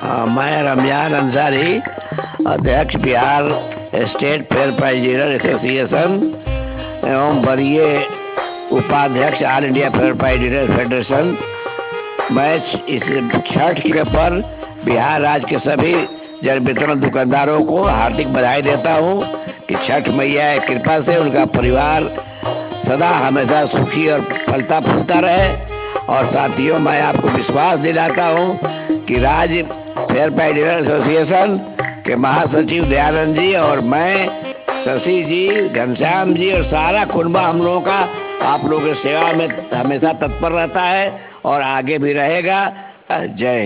मैं रमजान अंसारी, अध्यक्ष Bihar state fair price dealer association एवं वरीय उपाध्यक्ष all India fair price dealer federation. मैं इस छठ के पर बिहार राज्य के सभी जन वितरण दुकानदारों को हार्दिक बधाई देता हूं कि छठ मैया की कृपा से उनका परिवार सदा हमेशा सुखी और फलता फूलता रहे। और साथियों, मैं आपको विश्वास दिलाता हूं कि राज्य फेयर प्राइज डीलर एसोसिएशन के महासचिव दयानंद जी और मैं, शशि जी, घनश्याम जी और सारा कुनबा हम लोगों का आप लोगों की सेवा में हमेशा तत्पर रहता है और आगे भी रहेगा। जय